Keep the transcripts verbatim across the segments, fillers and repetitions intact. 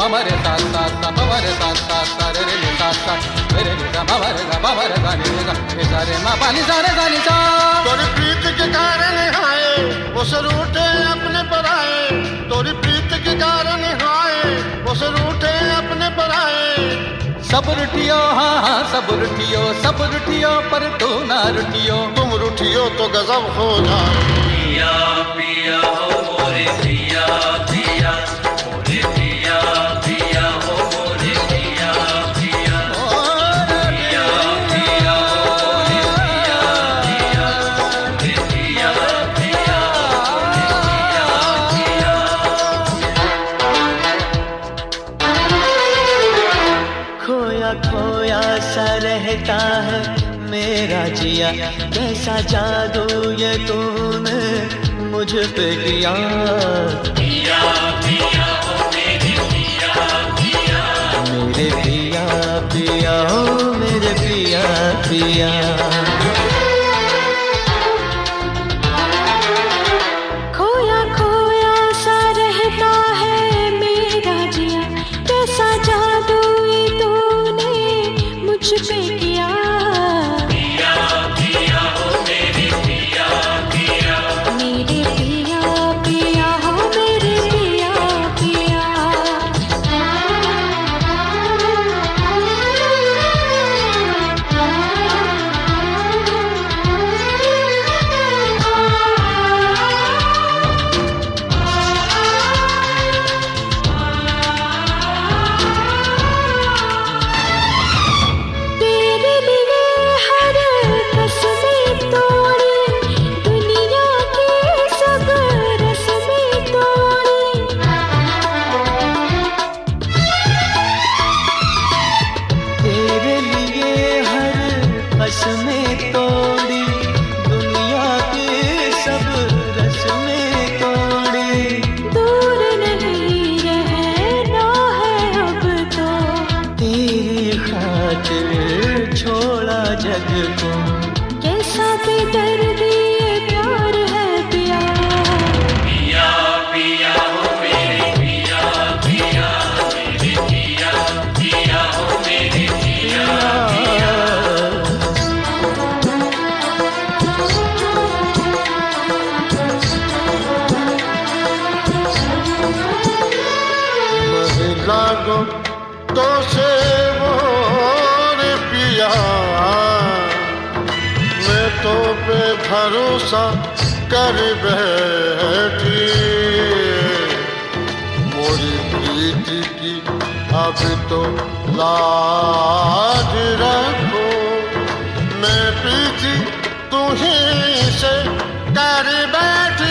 मरे सा सा सा प मरे सा सा सा रे रे रे सा सा रे रे रे गा मा मरे गा मा मरे गा नि रे गा रे सा रे मा पा नि सा रे गा नि सा। तोरी प्रीत के कारण हाय वो सरूठे अपने पराए, तोरी प्रीत के कारण हाय वो सरूठे अपने पराए। सब रुठियो हाँ हाँ सब रुठियो सब रुठियो पर तू ना रुठियो, तुम रुठियो तो गजब हो जाए। पिया पिया हो मोरे पिया पिया मोरे पिया पिया हो मोरे पिया पिया पिया पिया हो मोरे पिया पिया मोरे पिया पिया मोरे पिया पिया। खोया खोया सा रहता है मेरा जिया, कैसा जादू ये तूने मुझ पे किया। पिया पिया हो मेरे पिया पिया मेरे पिया पिया हो मेरे पिया पिया। खोया खोया सा रहता है मेरा जिया, कैसा जादू ये तूने मुझ पे किया। में तोड़ी दुनिया की सब रस्में तोड़ी, दूर नहीं रहना है अब तो, तेरी खातिर छोड़ा जग को। कैसा बेदर्दी ये प्यार है पिया। पिया पिया हो मेरे पिया पिया मेरे पिया पिया हो मेरे पिया पिया। लागो तो से वो रे पिया, मैं तो बेभरोसा कर बैठी। मोरी प्रीति की अब तो लाज रखो, मैं प्रीति तुम्हीं से कर बैठी।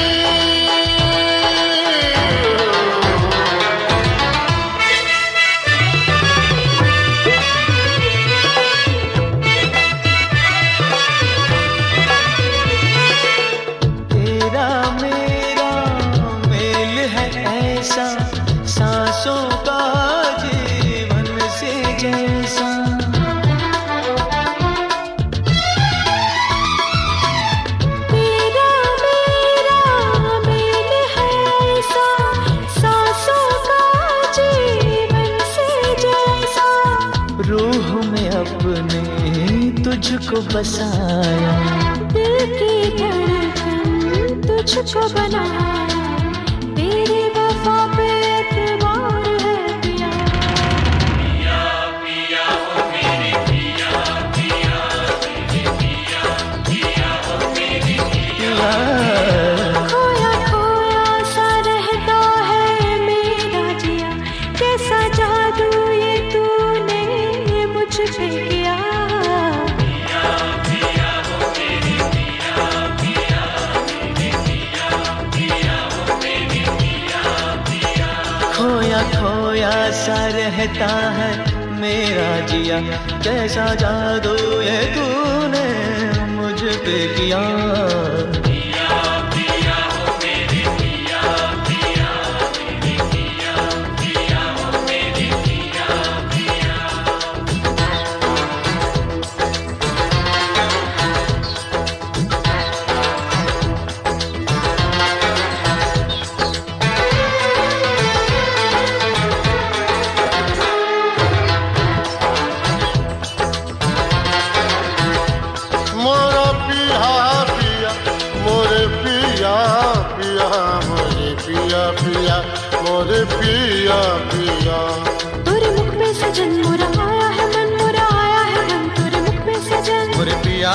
सांसों का जीवन से जैसा, तेरा मेरा मेल है ऐसा, सांसों का जीवन से जैसा। रूह में अपने तुझको बसाया, दिल की धड़कन तुझको बनाया, तेरी वफा पे एतबार है पिया। पिया पिया हो मेरे पिया पिया मेरे पिया पिया हो मेरे पिया। खोया खोया सा रहता है मेरा जिया, कैसा जादू ये तूने मुझ पे किया। पिया पिया हो मेरे पिया पिया मेरे पिया पिया हो मेरे पिया पिया। खोया खोया सा रहता है मेरा जिया, कैसा जादू ये तूने मुझ पे किया। पिया पिया हो मेरे पिया पिया मेरे पिया पिया हो मेरे पिया पिया।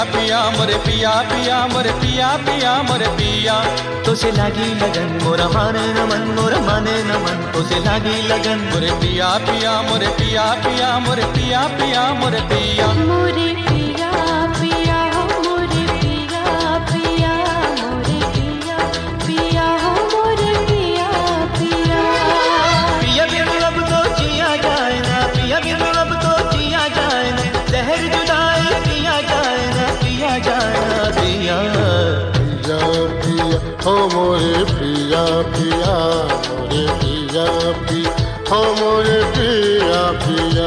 पिया मोरे पिया पिया मोरे पिया पिया मोरे पिया तो से लागी लगन मोरा माने न मन मोरा माने न मन तो से लागी लगन मोरे पिया पिया मोरे पिया पिया मोरे पिया पिया मोरे पिया मोरे पिया पिया हो मोरे पिया पिया मोरे पिया पिया हो मोरे पिया पिया पिया बिनु अब तो जिया जाए ना पिया बिनु अब तो जिया जाए ना जहर जुदाई पिया जाए ना पिया जाए ना पिया पिया पिया हो मोरे पिया पिया मोरे पिया पिया हो मोरे पिया पिया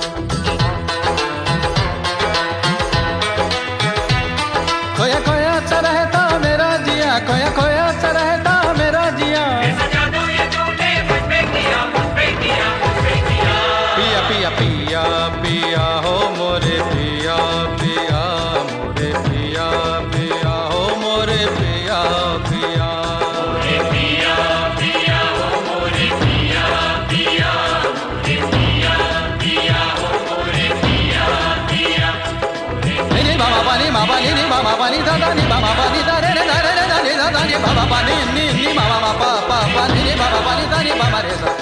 खोया खोया सा रहता मेरा जिया खोया खोया सा रहता मेरा जिया कैसा जादू ये तूने मुझ पे किया मुझ पे किया मुझ पे किया पिया पिया पिया पिया हो मोरे पिया पिया मोरे पिया पिया हो मोरे पिया पिया मोरे पिया पिया हो मोरे पिया पिया मोरे पिया पिया हो मोरे पिया पिया ni ba ba ni ma ba ni ni ba ma ba ni da da ni ba ma ba ni da re re da re re da ni da da ni ba ba ba ni ni ni ma ma ba ba ba ni ni ba ba ba ni da ni ba ma re sa